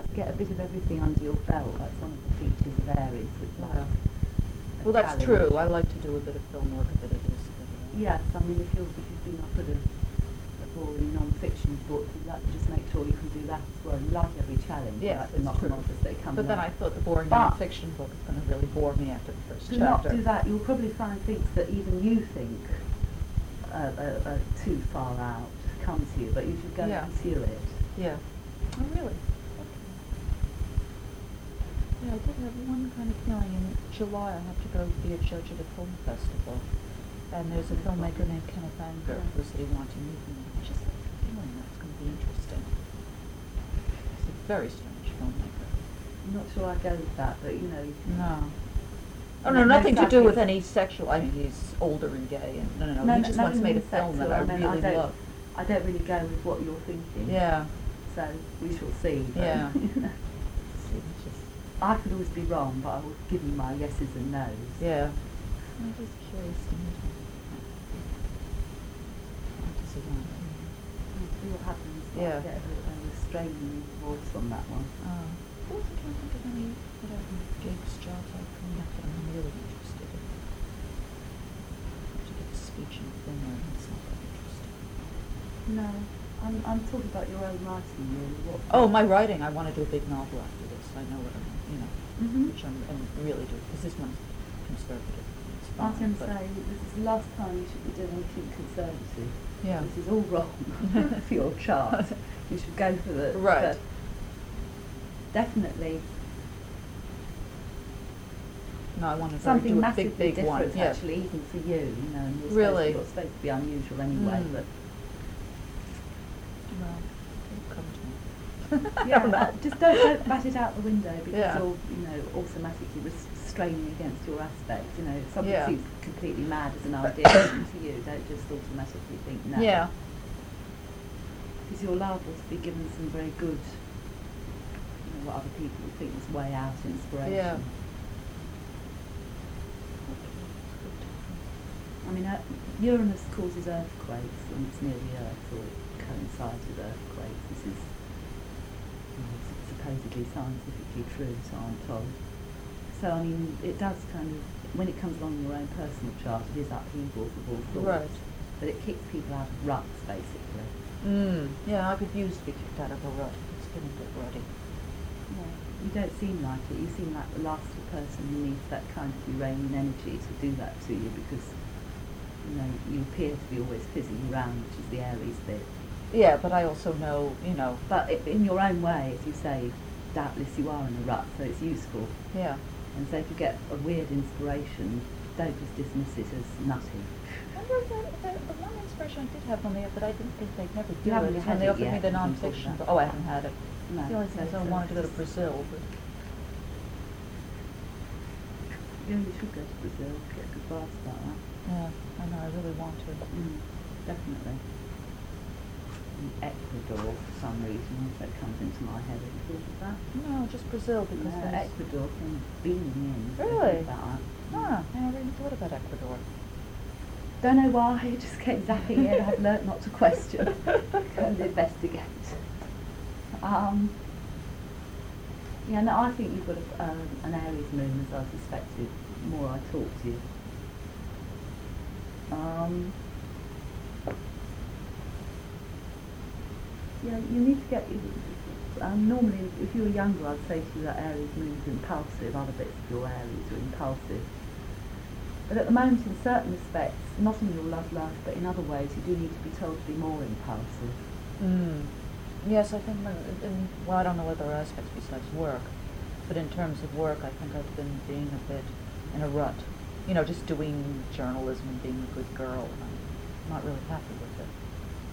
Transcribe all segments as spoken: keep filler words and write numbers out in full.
get a bit of everything under your belt. That's one of the features of Aries. With like Yeah. a Well, that's talent. true. I like to do a bit of film work, a bit of this. A bit of that. Yes, I mean, if you're if you've been up at a, a boring non-fiction book, you'd like to just make sure you can do that as well. You like every challenge. Yes, like the it's knock 'em true. off as they come But then along. I thought the boring But- non-fiction book is going to really bore me after the first To not chapter. do that, you'll probably find things that even you think are, are, are too far out come to you, but you should go Yeah. and pursue it. Yeah. Oh, really? Okay. Yeah, I did have one kind of feeling. In July, I have to go be a judge at a film festival. And there's a filmmaker named Kenneth Anger who said he wanted to meet me. I just have a feeling that's going to be interesting. He's a very strange filmmaker. I'm not sure I go with that, but you know. You can No. Oh, And no, then nothing to there's do that with is- any sexual. I mean, he's older and gay, and no, no, no. No, he no, just no, once no, made a no, film that sexual. I I mean, I really don't- love. I don't really go with what you're thinking. Yeah. So we shall see. But, Yeah. you know, See, it's just- I could always be wrong, but I will give you my yeses and nos. Yeah. I'm just curious to meet him. What does he want? We'll see what happens. I Yeah. get a, a restraining voice on that one. Oh. I also can't think of any whatever gigs, jobs I've coming up that I'm really interested in. To give a speech in Finland, it's not that interesting. No, I'm, I'm talking about your own writing, really. What Oh, my writing, I want to do a big novel after this. I know what I'm, you know, Mhm. which I'm, I'm really doing, because this one's conservative. It's I was fine, going to but- say, this is the last time you should be doing anything conservative. Yeah. This is all wrong for your chart. You should go for the... Right. the- definitely No, I want to something do a massively big, big different, one. Yeah. actually, even for you. You know, and you're Really? supposed, to, you're supposed to be unusual anyway, Mm. but... Well, it'll come to me. Yeah, uh, just don't, don't bat it out the window because Yeah. you're, you know, automatically res- straining against your aspect. You know, if something Yeah. seems completely mad as an idea to you, don't just automatically think no. Yeah. Because you're liable to be given some very good, you know, what other people would think is way out inspiration. Yeah. I mean, uh, Uranus causes earthquakes when it's near the Earth, or it coincides with earthquakes. This is you know, s- supposedly scientifically true, so I'm told. So, I mean, it does kind of, when it comes along in your own personal chart, it is upheavals of all sorts. Right. But it kicks people out of ruts, basically. Mm. Yeah, I could use to be kicked out of a rut. It's been a bit rutty. Yeah. You don't seem like it. You seem like the last person who needs that kind of Uranian energy to do that to you, because, you know, you appear to be always fizzing around, which is the Aries bit. Yeah, but I also know, you know, But i in your own way, as you say, doubtless you are in a rut, so it's useful. yeah. And so if you get a weird inspiration, don't just dismiss it as nutty. I wonder if that, that, the one inspiration I did have on the but I didn't think they'd never do haven't it, is had when they it offered me yet, the you can talk non-fiction. about But, oh, I haven't had it. No, The only so- thing is I so wanted to go to just- Brazil, but Yeah, you should go to Brazil, get a good advice about that. yeah, I know, I really want to. Mm, definitely. And Ecuador, for some reason, also comes into my head. Have you thought of that? No, just Brazil, because No, there's... Ecuador from beaming in. so Really? think About that. Ah, I never even thought about Ecuador. Don't know why, it just came zapping in. I've learnt not to question. Go and investigate. Um, yeah, no, I think you've got a, um, an Aries moon, as I suspected, the more I talk to you. Um, yeah, you need to get... Um, normally, if you were younger, I'd say to you that Aries moon's impulsive. Other bits of your Aries are impulsive. But at the moment, in certain respects, not in your love life, but in other ways, you do need to be told to be more impulsive. Mm. Yes, I think, in, in, well, I don't know other aspects besides work, but in terms of work, I think I've been being a bit in a rut. You know, just doing journalism and being a good girl. I'm not really happy with it.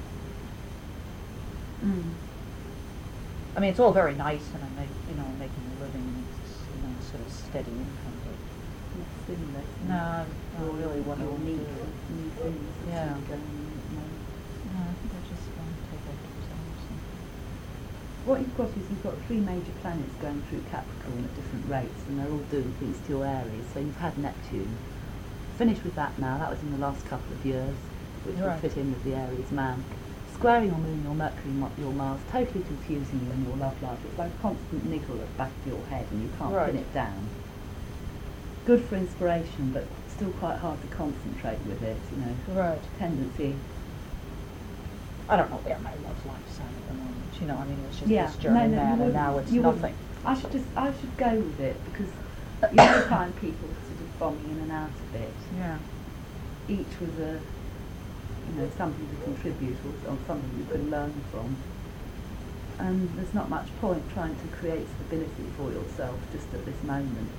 Mm. I mean, it's all very nice, and I make, you know, making a living, and it's, you know, sort of steady income, but Not stimulating. no, I don't really what I Your want to need do. for new things that's Yeah. really going on at the moment. No, I think I just want to take out the results. What you've got is you've got three major planets going through Capricorn at different rates, and they're all doing things to your Aries. So you've had Neptune. Finished with that now. That was in the last couple of years, which Right. will fit in with the Aries man. squaring your Moon, your Mercury, mo- your Mars, totally confusing you in your love life. It's like a constant niggle at the back of your head and you can't Right. pin it down. Good for inspiration, but still quite hard to concentrate with it, you know. Right. Tendency. I don't know where my love life's at at the moment. You know, I mean, it was just Yeah, this no, journey no, you man, and wouldn't. now it's You wouldn't. nothing. I should just, I should go with it because you know, find people sort of bombing in and out of it. Yeah. Each was a, you know, something to contribute or, or something you could learn from. And there's not much point trying to create stability for yourself just at this moment.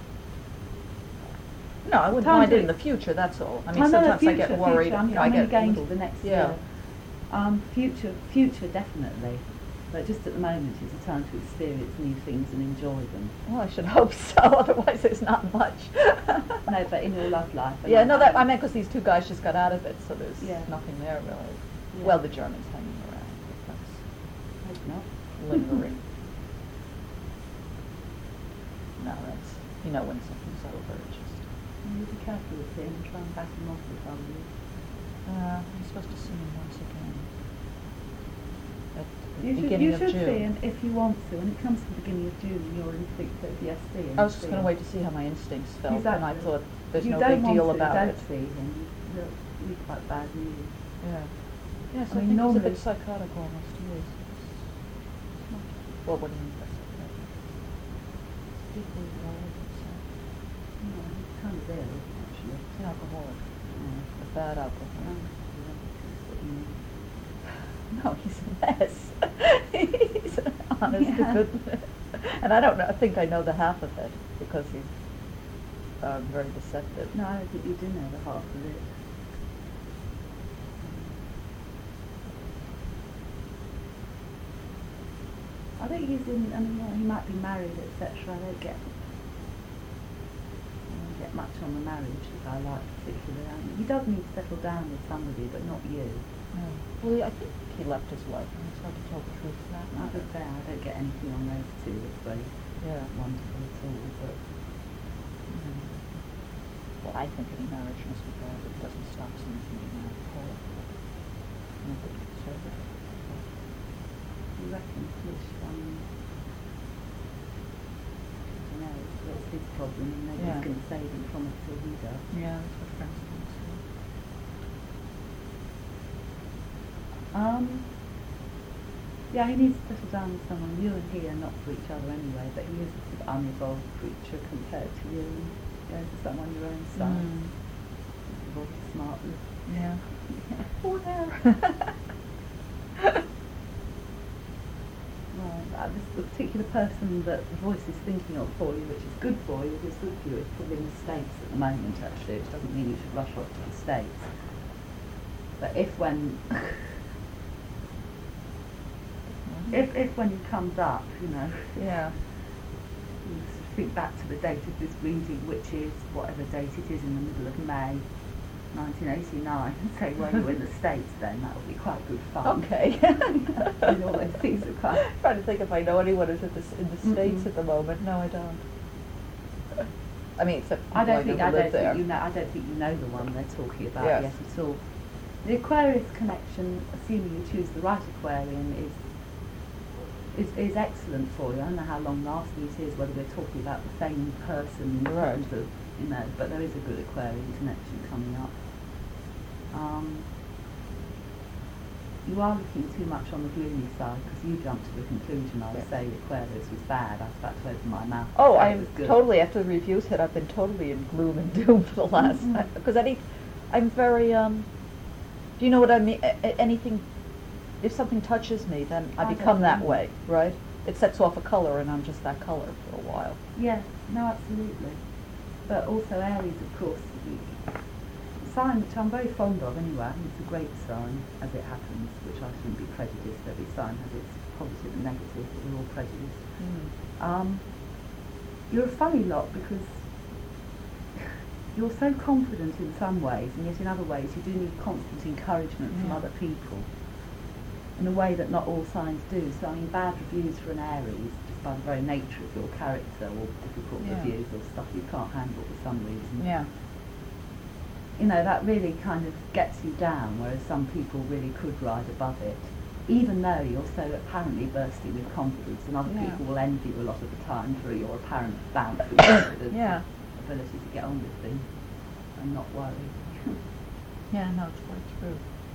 No, I wouldn't Time mind to- it in the future, that's all. I mean, I know, sometimes I future, get worried. Future, I'm, you know, I I'm get only going little, till the next yeah. year. Um, future, future definitely. But just at the moment it's a time to experience new things and enjoy them. Well, I should hope so, otherwise there's not much. No, but in your love life. and Yeah, I'm no, that I having- meant because these two guys just got out of it, so there's Yeah. nothing there really. Yeah. Well, the German's hanging around, but Hope not. that's lingering. No, that's, you know, when something's over, it just... You be careful with him and try and back him off if I were you. Uh, I'm supposed to see him once again. At the You should, beginning you of should June. see him if you want to. When it comes to the beginning of June, you're in thick P T S D. I was just going to wait to see how my instincts felt, and I Exactly. thought there's you no don't big want deal to, about don't it. see him. You'll be quite bad news. Yeah. Yes, I I, mean, think he's a normally- bit psychotic almost. He is. It's not, well, what do you mean by psychotic? People worried and so. No, he's kind of ill, actually. He's an alcoholic. Yeah. A bad Oh, alcoholic. yeah, that's what you mean. No, he's a mess. He's an honest to Yeah. goodness. And I don't know, I think I know the half of it because he's um, very deceptive. No, I don't think you do know the half of it. I think he's in, I mean, yeah, he might be married, et cetera. I don't get, I don't get much on the marriage that I like particularly. I mean, he does need to settle down with somebody, but not you. No. Well, I think he left his wife, and it's hard to tell the truth of that I matter. would say I don't get anything on those two that's very Yeah. wonderful at all, but Mm. Well, I think any marriage must be bad. It doesn't stop someone from being an alcoholic. I'm a bit conservative. you reckon which one, I don't know, that's his problem and nobody's Yeah. going to save him from it till he does. Yeah, that's what friends of mine say. Um, yeah, he needs to settle down with someone. You and he are not for each other anyway, but he is a sort of unevolved creature compared to you, and you know, to someone your own size. Mm. Evolved smartly. Yeah. Oh, there. Right, uh, this the particular person that the voice is thinking of for you, which is good for you, is good for you, is probably in the States at the moment actually, which doesn't mean you should rush off to the States. But if when if if when it comes up, you know, Yeah. you sort of think back to the date of this reading, which is whatever date it is in the middle of May nineteen eighty-nine, and say well you're in the States then, that would be quite good fun. Okay. You know, all those things are quite Trying to think if I know anyone who's in the, s- in the States Mm-mm. at the moment. No, I don't. I mean, except I people don't think know I who don't live there. think you know I don't think you know the one they're talking about Yes. yet at all. The Aquarius connection, assuming you choose the right Aquarian, is is, is excellent for you. I don't know how long lasting it is, whether we're talking about the same person in Right. terms of, you know, but there is a good Aquarian connection coming up. Um, you are looking too much on the gloomy side because you jumped to the conclusion I would Yes. say Aquarius was bad. I was about to open my mouth. and Oh, say it I'm was good. totally, after the reviews hit, I've been totally in gloom and doom for the last, Mhm. because any, I'm very, um, do you know what I mean? A- a- anything, if something touches me, then I I don't become that know. way, right? It sets off a color and I'm just that color for a while. Yes, no, absolutely. But also Aries, of course, a sign which I'm very fond of anyway. I think it's a great sign, as it happens, which I shouldn't be prejudiced. Every sign has its positive and negative, but we're all prejudiced. Um, you're a funny lot because you're so confident in some ways, and yet in other ways you do need constant encouragement from Yeah. other people in a way that not all signs do. So I mean, bad reviews for an Aries, just by the very nature of your character, or difficult Yeah. reviews or stuff you can't handle for some reason. Yeah. you know, that really kind of gets you down, whereas some people really could ride above it, even though you're so apparently bursting with confidence, and other Yeah. people will envy you a lot of the time for your apparent bounce and confidence, Yeah. ability to get on with things and not worry. Yeah, no, it's quite true.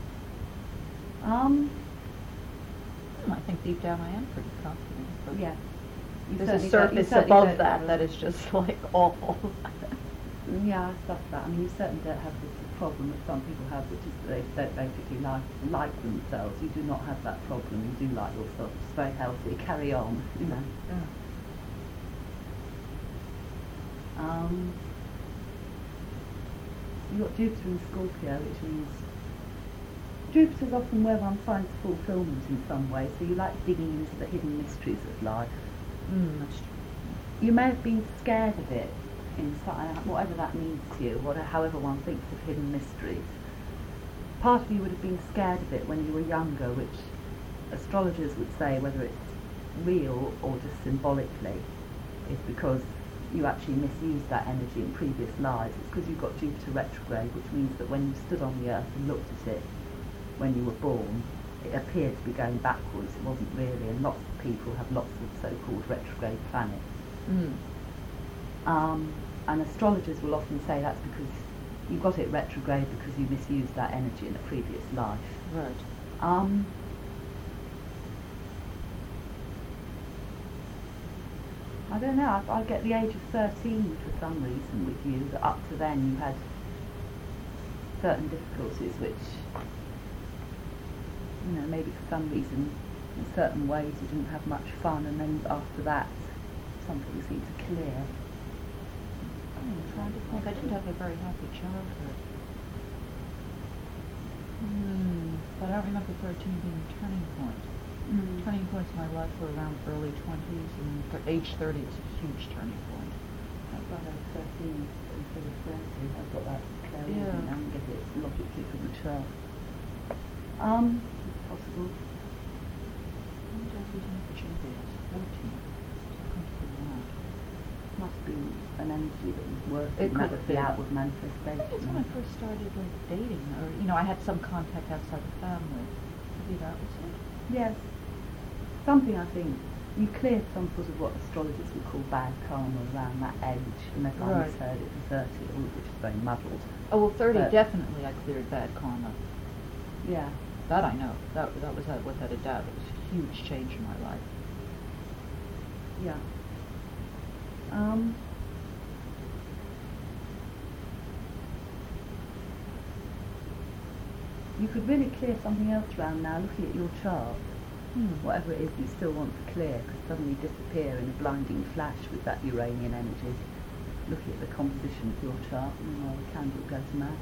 um, Hmm, I think deep down I am pretty confident. But yeah. You there's a certainly don't- you surface certainly above don't that have a- that is just like awful. Yeah, I stuff that. I mean, you certainly don't have the problem that some people have, which is that they don't basically like like themselves. You do not have that problem. You do like yourself. It's very healthy. Carry on, you know. Yeah. Um, you've got Jupiter in Scorpio, which means Jupiter's often where one finds fulfillment in some way. So you like digging into the hidden mysteries of life. Mm, that's true. You may have been scared of it, inside, whatever that means to you, whatever, however one thinks of hidden mysteries. Part of you would have been scared of it when you were younger, which astrologers would say, whether it's real or just symbolically, is because you actually misused that energy in previous lives. It's because you've got Jupiter retrograde, which means that when you stood on the earth and looked at it when you were born, it appeared to be going backwards. It wasn't really, and lots of people have lots of so-called retrograde planets. Mm. Um, and astrologers will often say that's because you got it retrograde because you misused that energy in a previous life. Right. Um, I don't know, I, I get the age of thirteen for some reason with you, that up to then you had certain difficulties which, you know, maybe for some reason, in certain ways you didn't have much fun, and then after that something seemed to clear. I'm trying to think. I didn't have a very happy childhood. Hmm. But I don't remember thirteen being a turning point. Mm. Turning points in my life were around early twenties, and for age thirty it's a huge turning point. I've got a thirteen instead of thirty. I've got that clear Yeah. now and get it logically from the chart. Um, it's possible. When did I begin to change it? fourteen. I can't figure out. Must be an energy that was working. It That could was be. the outward I manifestation. think it's when I first started like dating, or you know, I had some contact outside the family. Maybe that was it. Yes. Something, I think, you cleared some sort of what astrologers would call bad karma around that age, unless I Right. misheard it for thirty, all of which is very muddled. Oh well, thirty But- definitely I cleared bad karma. Yeah. That I know. That that was uh, without a doubt. It was a huge change in my life. Yeah. Um, you could really clear something else around now, looking at your chart. Hmm. Whatever it is you still want to clear could suddenly disappear in a blinding flash with that Uranian energy. Looking at the composition of your chart, and well, the candle goes mad.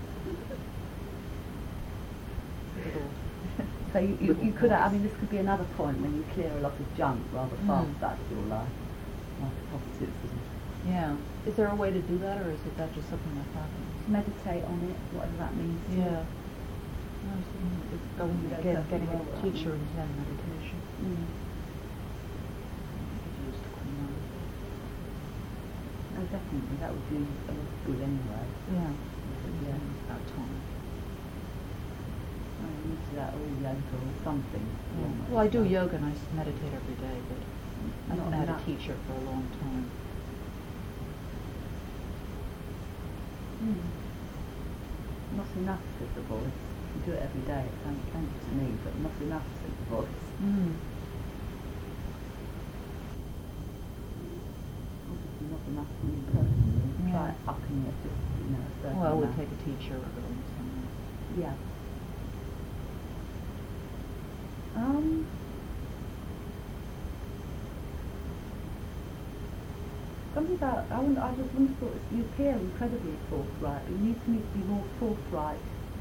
So you, you, you could, I mean, this could be another point when you clear a lot of junk rather fast Mm. out of your life. Like a positive sort of Yeah. Is there a way to do that, or is it that just something that happens? meditate on it, whatever that means. to you. Yeah. I was thinking of just going You don't again, have to getting roll a that teacher one. in Zen meditation. Mm. I could use the Queen on. No, definitely, that would do a lot of good anyway. Yeah. Yeah. It's about time. I mean, you do that or yoga or something. along those Well, I do lines. yoga and I s- meditate every day, but I Not haven't had a enough. teacher for a long time. Mm. Not enough, said the voice. If you do it every day, it sounds plenty to me, but not enough, said the voice. Mm. Obviously not enough for me personally. Try Yeah. upping it just, you know, a certain Well, we'll amount. take a teacher or going somewhere. Yeah. Um. Something about, I, wouldn't, I just wouldn't have thought, this- you appear incredibly forthright, but you need to, need to be more forthright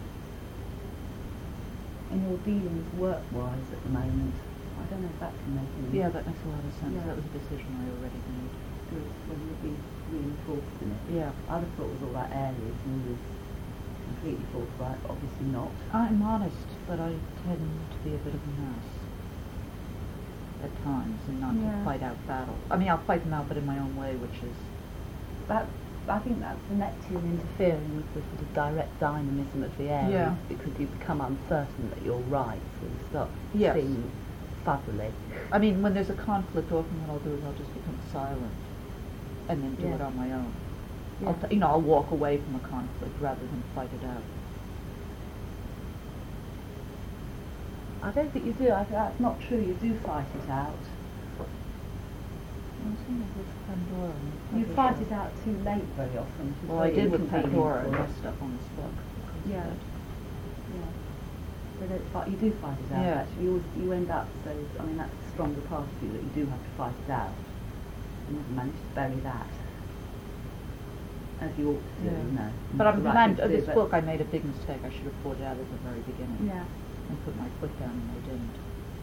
in your dealings work-wise at the moment. I don't know if that can make any Yeah, that makes a lot of sense. Yeah. That was a decision I already made. good, whether you'd be really forced in it. Yeah. I'd have thought it was all that Aries and all this completely forthright, but obviously not. I'm honest, but I tend to be a bit of a mess at times and not Yeah. to fight out battles. I mean, I'll fight them out, but in my own way, which is... That I think that's the Neptune interfering with the sort of direct dynamism of the Aries, Yeah. because you become uncertain that you're right, so you start Yes. seeing fuzzily. I mean, when there's a conflict, often what I'll do is I'll just become silent and then do Yeah. it on my own. Yeah. I'll t- you know, I'll walk away from a conflict rather than fight it out. I don't think you do. I think that's not true. You do fight it out. Well, same as with Pandora. and You Publisher. fight it out too late very often. which is Well, I very did with inconvenient Pandora. I for us. messed up on this book. because of Yeah. it. Yeah. But it's like you do fight it out. Yeah. Actually, you always, you end up so. I mean, that's the stronger part of you, that you do have to fight it out. You never manage to bury that, as you ought to do. Yeah. You know. But I'm It's the right glad thing to uh, do, this but- book, I made a big mistake. I should have brought it out at the very beginning Yeah. and put my foot down, and I didn't.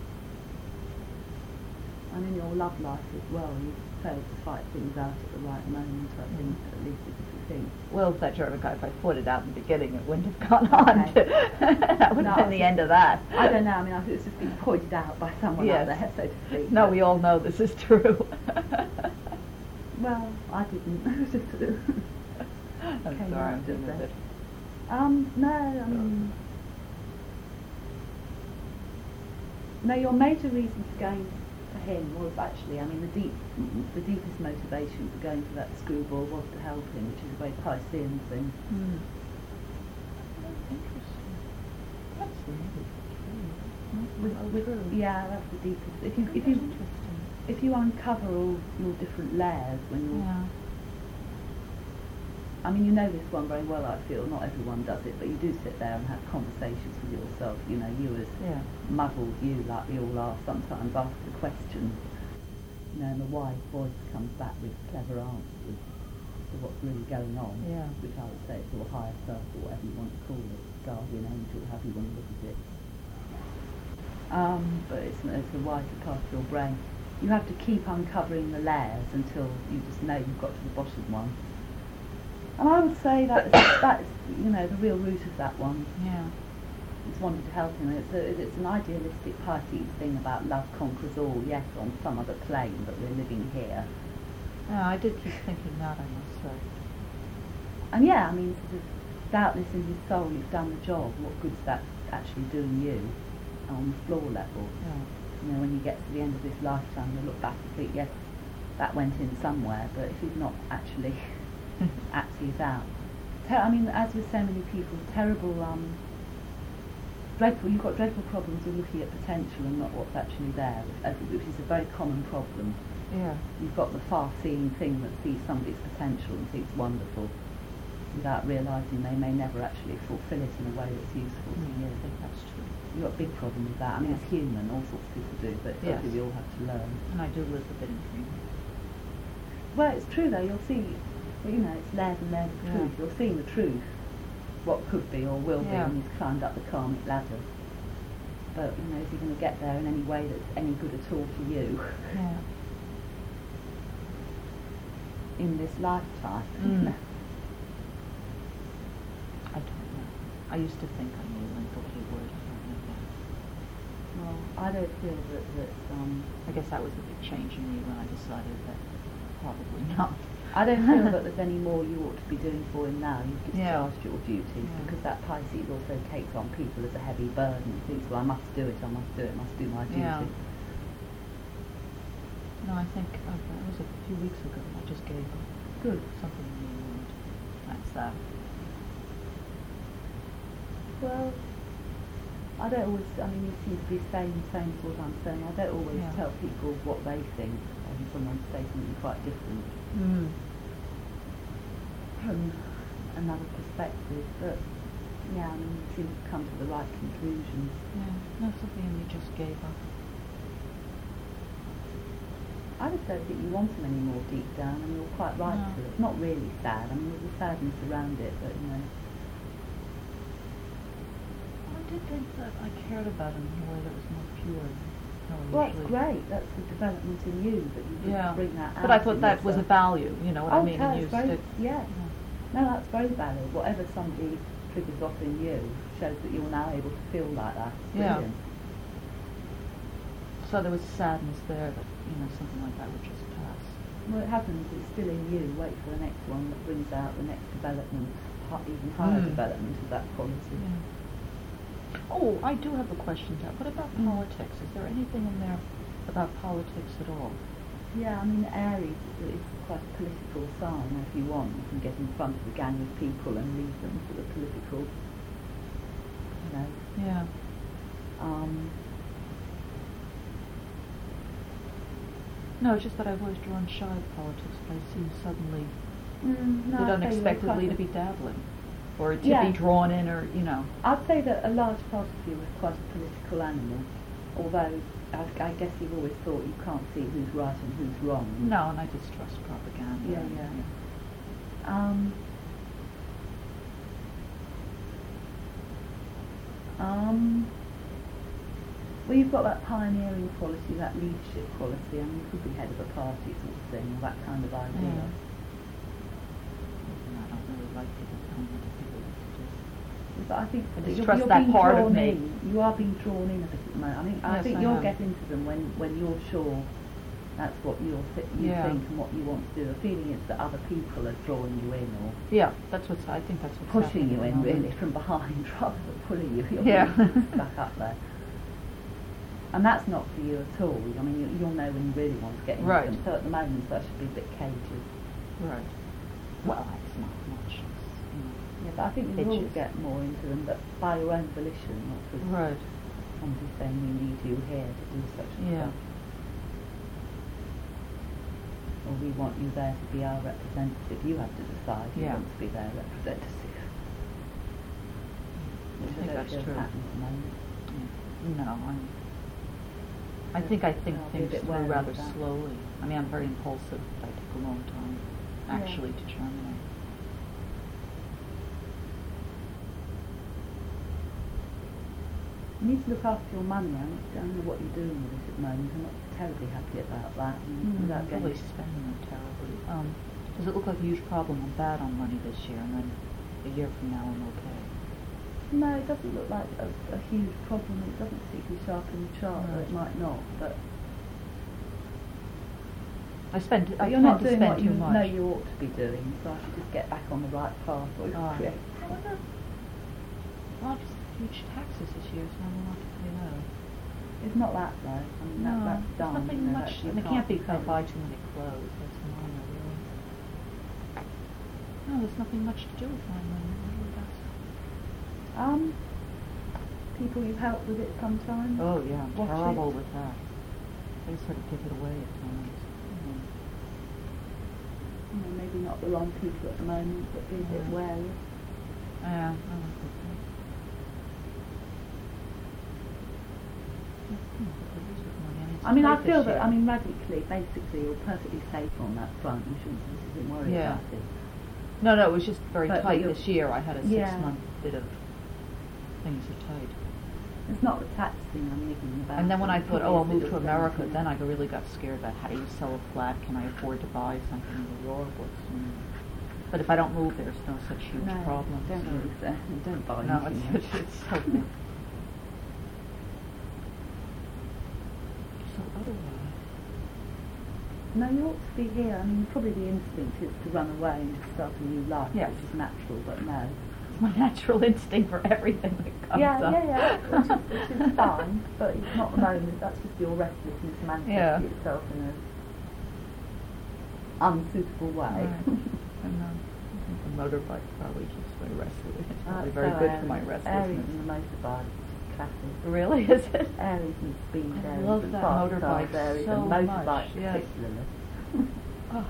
And in your love life as well, you failed to fight things out at the right moment. I think, Mm. at least if you think. Well, that German guy, if I fought it out in the beginning, it wouldn't have gone on. Okay. To that would No, have been the end of that. I don't know. I mean, I think it's just been pointed out by someone Yes. out there, so to speak. No, but- we all know this is true. Well, I didn't. It was just. sort of I'm came sorry, out I'm doing of a there. bit. Um, no, I mean, no. Your major reason for going for him was actually, I mean, the deep, the deepest motivation for going for that screwball was to help him, which is a very Piscean thing. Hmm. That's interesting. That's really true. With, Oh, with, true. yeah, that's the deepest. If you, if That's you, interesting. if you uncover all your different layers when you're Yeah. I mean, you know this one very well, I feel. Not everyone does it, but you do sit there and have conversations with yourself. You know, you as Yeah. muddled you, like we all are, sometimes ask the question, you know, and the wise voice comes back with clever answers to what's really going on, Yeah. which I would say is your higher self, or whatever you want to call it, guardian angel, however you want to look at it. Um, but it's, it's the wiser part of your brain. You have to keep uncovering the layers until you just know you've got to the bottom one. And I would say that that's, you know, the real root of that one. Yeah. It's wanting to help him. It's, a, it's an idealistic Pisces thing about love conquers all, yes, on some other plane, but we're living here. Yeah, I did keep thinking that, I must say. And yeah, I mean, sort of, doubtless in his soul you've done the job. What good's that actually doing you on the floor level? Yeah. You know, when you get to the end of this lifetime, you look back and think, yes, that went in somewhere, but if he's not actually actually is out. Ter- I mean, as with so many people, terrible, um, dreadful, you've got dreadful problems with looking at potential and not what's actually there, which, uh, which is a very common problem. Yeah. You've got the far-seeing thing that sees somebody's potential and thinks wonderful, without realising they may never actually fulfil it in a way that's useful to Mm, you. I think that's true. You've got a big problem with that. I mean, Yeah. it's human, all sorts of people do, but it's Yes. something we all have to learn. And I do live a bit in dream. Well, it's true though, you'll see, well, you know, it's layers and layers of Yeah. truth. You're seeing the truth, what could be or will Yeah. be, when he's climbed up the karmic ladder. But, you know, is he going to get there in any way that's any good at all for you Yeah. in this lifetime? Mm. I don't know. I used to think I knew and thought he would. I don't know now. Well, I don't feel that, that um, I guess that was a big change in me when I decided that probably not. I don't feel that there's any more you ought to be doing for him now. You've Yeah. discharged your duties, Yeah. because that Pisces also takes on people as a heavy burden and thinks, well, I must do it, I must do it, I must do my duty. Yeah. No, I think uh, that was a few weeks ago. I just gave up. Good. Something in me and that's that. Well, I don't always, I mean, you seem to be saying the same as what I'm saying. I don't always Yeah. tell people what they think, and someone say something quite different Mm. from another perspective. But, yeah, I mean, you seem to come to the right conclusions. Yeah. No, something in me just gave up. I just don't think you want him anymore deep down, and you're quite right No. to. It's not really sad. I mean, there's a sadness around it, but, you know. I did think that I cared about him in a way that was more pure. No, Well, that's usually. great. That's the development in you, that you can Yeah. bring that out. But I thought in that was a yourself. value, you know what oh, I mean? okay, And it's used very, it. yeah. Yeah. No, that's very valid. Whatever somebody triggers off in you shows that you're now able to feel like that. It's Yeah. brilliant. So there was sadness there that, you know, something like that would just pass. Well, it hasn't. It's still in you. Wait for the next one that brings out the next development, hi- even higher Mm. development of that quality. Yeah. Oh, I do have a question. Tab. What about Mm. politics? Is there anything in there about politics at all? Yeah, I mean, Aries is quite a political sign. If you want, you can get in front of a gang of people and lead them to the political, you know. Yeah. Um, No, it's just that I've always drawn shy of politics, but I seem suddenly mm, no, that I'd say you're unexpectedly quite to a- be dabbling, or to Yeah. be drawn in, or you know. I'd say that a large part of you is quite a political animal, although I, I guess you've always thought you can't see who's right and who's wrong. No, and I distrust propaganda. Yeah, yeah. Um, um, well, you've got that pioneering quality, that leadership quality. I mean, you could be head of a party sort of thing, or that kind of idea. Yeah. I don't really like people telling other people what to do. But I think I you're, distrust you're that being part of drawn me. in. You are being drawn in a bit at the moment. I think, I Yes, think I you'll am. get into them when, when you're sure that's what you're th- you Yeah. think and what you want to do. The feeling is that other people are drawing you in or Yeah, that's what's. I think that's what's pushing happening you at in the moment. really from behind rather than pulling you. You're Yeah. really stuck up there. And that's not for you at all. I mean, you, you'll know when you really want to get into Right. them. So at the moment, that should be a bit cagey. Right. Well, it's not much. It's, you know. Yeah, but I think you will Bitches. get more into them, but by your own volition, not because Right. somebody's saying we need you here to do such and Yeah. such. Or we want you there to be our representative. You have to decide who Yeah. wants to be their representative. Which I, think don't that's feel true. happening at the moment. No, I'm. I think I think I'll be a things bit through wary of rather that. slowly. I mean, I'm very impulsive. But I took a long time, Yeah. actually, to germinate. You need to look after your money. I don't know what you're doing with it at the moment. I'm not terribly happy about that. And Mm, without I'm really getting- spending it terribly. Um, does it look like a huge problem? I'm bad on money this year, and then a year from now I'm okay. No, it doesn't look like a, a huge problem. It doesn't particularly sharpen the chart, or it Right. might not. But, I spend. but I you're tend not to doing spend what too you much. know you ought to be doing. So I should just get back on the right path, or Ah. create. Well, just huge taxes this year, so I'm not to pay those. It's not that though. I mean, No, that, that's there's done. nothing you know, much. that you And I can't be pay. can't buy too many clothes. That's minor, really. No, there's nothing much to do with my money. Really, that's. Um, people you've helped with it sometimes. Oh yeah, I'm Watch terrible it. with that. They sort of give it away at times. Mm. You know, maybe not the wrong people at the moment, but be a bit Yeah. wary. Yeah, I like that. I mean, I feel that, I mean, radically, basically, you're perfectly safe on that front. You shouldn't, you shouldn't worry Yeah. about it. No, no, it was just very But- but tight you're- this year. I had a Yeah. six-month bit of things are tight. It's not the tax thing I'm thinking about. And then when I it's thought, probably oh, I'll a bit move of to America, something. then I really got scared about how do you sell a flat? Can I afford to buy something in New York? What's, mm. But if I don't move, there's no such huge no, problem. Don't so- move there. Don't buy No, anything. it's, it's, it's so big. So otherwise, No, you ought to be here. I mean, probably the instinct is to run away and just start a new life, Yes. which is natural, but no. it's my natural instinct for everything that comes Yeah, up. yeah, yeah, which is, which is fine, but it's not the moment. That's just your restlessness manifesting Yeah. itself in a unsuitable way. Right. And um, I think the motorbike probably keeps my restless. It's Uh, probably very so good Aries, for my Aries restlessness. and the motorbike, classic. Really, is it? Aries and speed, I Aries love and that fast motorbike cars, Aries so and much, motorbike yes. particularly. Oh,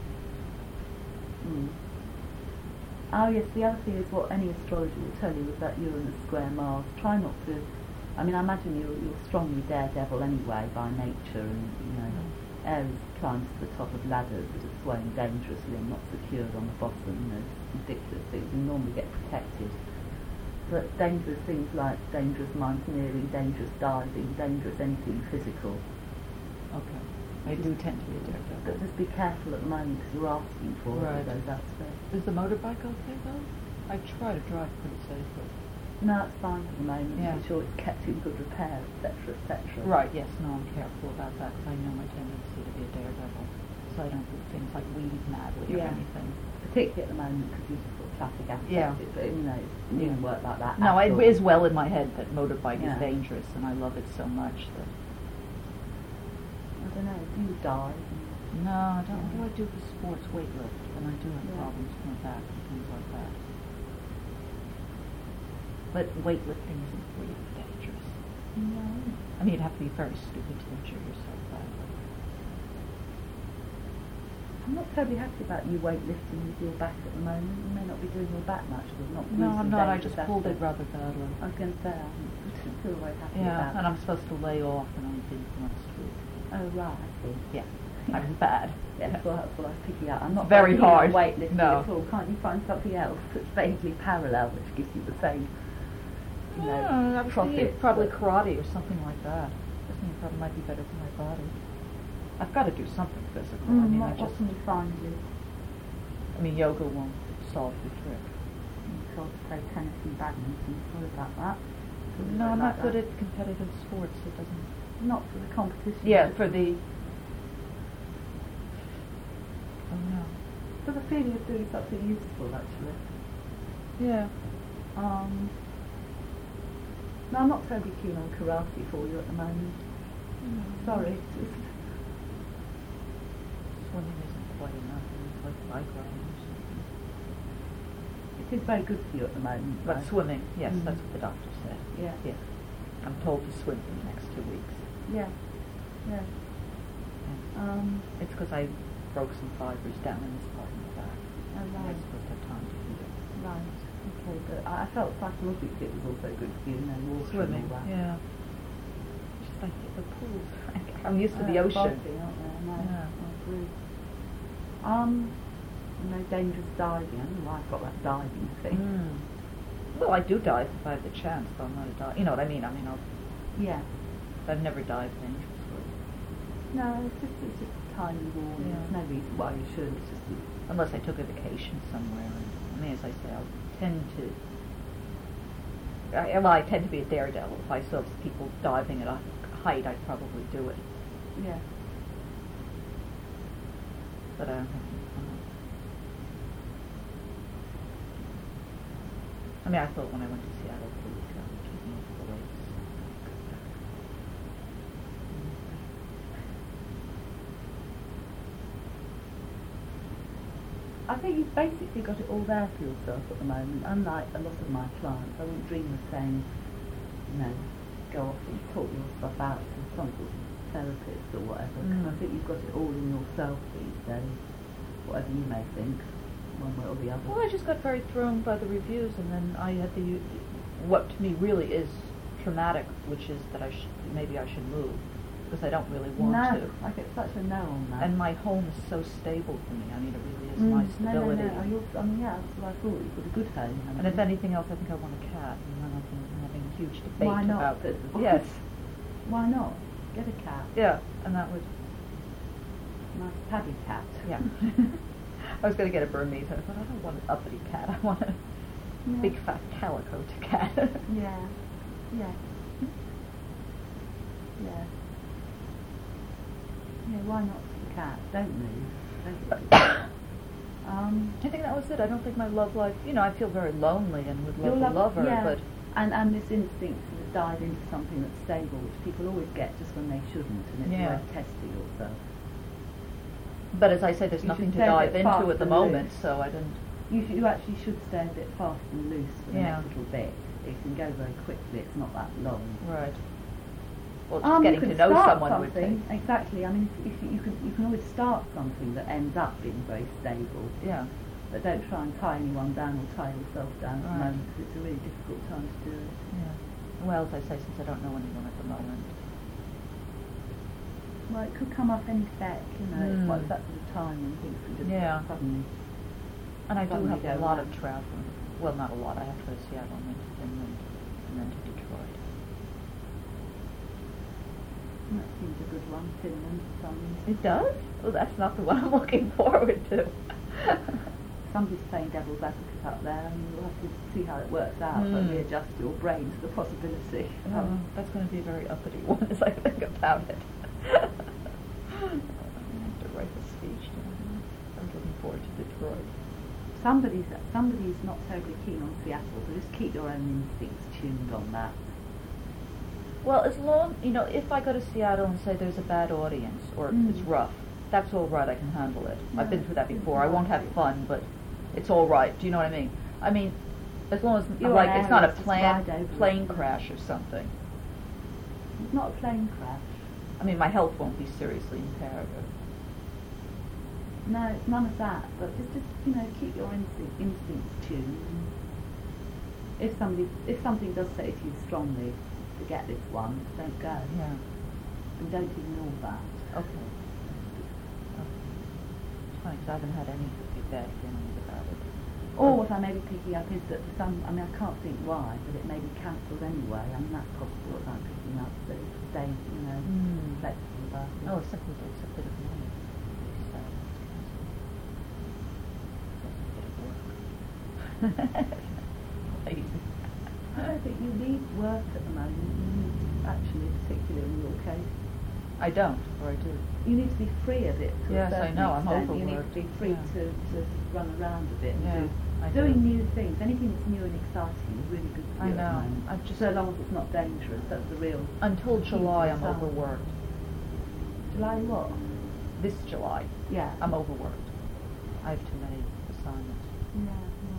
Mm. Oh yes, the other thing is what any astrologer will tell you is that Uranus square Mars. Try not to. I mean, I imagine you're, you're strongly daredevil anyway by nature, and you know, Aries climbs to the top of ladders that are swaying dangerously and not secured on the bottom. You know, ridiculous things. You normally get protected, but dangerous things like dangerous mountaineering, dangerous diving, dangerous anything physical. okay. I do tend to be a daredevil. But just be careful at the moment because you're asking for it, Right. those aspects. Is the motorbike okay though? I try to drive pretty safely. No, it's fine for the moment. Yeah. Make sure it's kept in good repair, et cetera, et cetera. Right, yes, no, I'm careful about that because I know my tendency to be a daredevil. so I don't do things like weed madly or Yeah. anything. Particularly at the moment because you just sort of traffic aspect Yeah. it, but you know, it didn't work like that. No, at it all. is well in my head that motorbike Yeah. is dangerous, and I love it so much that. I don't know. Do you dive? No, I don't. Yeah. What do I do for sports? Weightlift, and I do have Yeah. problems with my back and things like that. But weightlifting isn't really dangerous. No. I mean, you'd have to be very stupid to injure yourself badly. I'm not terribly happy about you weightlifting with your back at the moment. You may not be doing your back much, but not No, doing I'm some not. I dangerous just pulled it aspects. rather badly. I was going to say, I don't feel very happy Yeah, about and I'm supposed to lay off, and I did last week. Oh, right, I see. Yeah, I was bad. Yeah, well, that's what I was picking out. I'm not Very very keen on hard. weightlifting No. at all. Can't you find something else that's vaguely parallel, which gives you the same, you know, Yeah, I was thinking profit? probably karate or something like that. I think probably might be better for my body. I've got to do something physical. I Mm, mean, what, I what just. can you find you? I mean, yoga won't solve the trick. You sort of play tennis and badminton. What about that? Something No, I'm like not good that. at competitive sports. It doesn't. Not for the competition. Yeah, but for the. Oh no. for the feeling of doing something useful, actually. Yeah. Um, no, I'm not terribly keen on karate for you at the moment. Sorry. It's just, Swimming isn't quite enough. It's like bike riding or something. it is very good for you at the moment. But though. swimming, yes, Mhm. that's what the doctor said. Yeah. Yeah. I'm told to swim for the next two weeks. Yeah. Yeah. Yeah. Um, It's because I broke some fibers down in this part of my back. oh, And right. I'm supposed to have time to heal. Right. Okay, but I, I felt psychologically it was also good for you, you know, water Swimming, and all that. yeah. Just like the pools. I'm used to Oh, the ocean. bumpy, aren't they? No, Yeah. I agree. Um, no dangerous diving. I don't know why I've got that diving thing. Mm. Well, I do dive if I have the chance, but I'm not a dive. You know what I mean? I mean, I'll, Yeah. I've never dived dangerously. No, it's just, it's just a tiny warning. Yeah. There's no reason why you should. It's just a, Unless I took a vacation somewhere. And, I mean, as I say, I'll tend to. I, well, I tend to be a daredevil. If I saw people diving at a height, I'd probably do it. yeah. But I don't have any fun. I mean, I thought when I went to Seattle for a week, I would take me to the lakes. I think you've basically got it all there for yourself at the moment. Unlike a lot of my clients, I wouldn't dream of saying, you know, go off and sort yourself out to some sort of therapist or whatever. Because Mm. I think you've got it all in yourself these days, whatever you may think, one way or the other. Well, I just got very thrown by the reviews, and then I had the what to me really is traumatic, which is that I sh- maybe I should move because I don't really want no, to. I get such a no on that. And my home is so stable for me. I mean, it really is Mm, my no, no, stability. no. I, also, I mean, yeah, that's what I thought. You've got a good home. haven't And if you? anything else, I think I want a cat. And then I've been having a huge debate Why not? about this. But- Yes. Why not? Get a cat. Yeah, and that would. Nice paddy cat. Yeah. I was going to get a Burmese, but I thought I don't want an uppity cat. I want a Yeah. big fat calico cat. Yeah. Yeah. Yeah. Yeah, why not the cat? Don't move. Don't get um, I think that was it. I don't think my love life, you know, I feel very lonely and would love your a lover, yeah. but And, and this instinct to dive into something that's stable, which people always get just when they shouldn't, and it's Yeah. worth testing yourself. but as I say, there's You nothing should to stay a dive bit into fast at the and moment, loose. so I didn't. You, sh- you actually should stay a bit fast and loose for the Yeah. next little bit. It can go very quickly, it's not that long. Right. Well, just Um, getting you to could know start someone would something. take. Exactly. I mean, if, if you, you can, you can always start something that ends up being very stable. Yeah. But don't try and tie anyone down or tie yourself down at the Right. moment, because it's a really difficult time to do it. Yeah. Well, as I say, since I don't know anyone at the moment. Well, it could come up any sec, you know. It's Mm. like that sort of time when things can just Yeah. suddenly. And I do Suddenly have a go lot wrong. of traveling. Well, not a lot. I have to go to Seattle and then to Finland and then to Detroit. That seems a good one, Finland, for some reason. It does? Well, that's not the one I'm looking forward to. Somebody's playing devil's advocate up there. I mean, we'll have to see how it works out, but Mm. readjust your brain to the possibility. Oh, Um, that's going to be a very uppity one as I think about it. I have to write a speech forward to Detroit. Somebody's somebody's not terribly keen on Seattle, so just keep your own instincts tuned on that. Well, as long, you know, if I go to Seattle and say there's a bad audience, or Mm. it's rough, that's all right, I can handle it. Yeah, I've been through that it's before. I won't have fun, but it's all right. Do you know what I mean? I mean, as long as, Your like, it's not a area is just plan, wide open. plane crash or something. It's not a plane crash. I mean, my health won't be seriously impaired. Or, No, it's none of that. But just, just you know, keep your instinct, instincts tuned. If somebody, if something does say to you strongly, forget this one, don't go, yeah. and don't ignore that. Okay. Okay. It's funny, 'cause I haven't had any bad feelings about it. Or what I may be picking up is that for some, I mean, I can't think why, but it may be cancelled anyway. I mean, that's possible what I'm picking up, that it's staying, you know, Mm. flexible about it. Oh, except with it's a bit of money. So it's a bit of work. Lazy. I don't think you need work at the moment. You need, actually, particularly in your case, I don't, or I do. you need to be free of it. To Yes, a I certain know, I'm extent. You need overworked, to be free yeah. to, to run around a bit and Yeah, do, I doing do. new things. Anything that's new and exciting is really good for I you at the know. moment. I've just- so long as it's not dangerous. That's the real. Until key to July, I'm yourself. overworked. July what? This July, Yeah. I'm overworked. I have too many assignments. Yeah.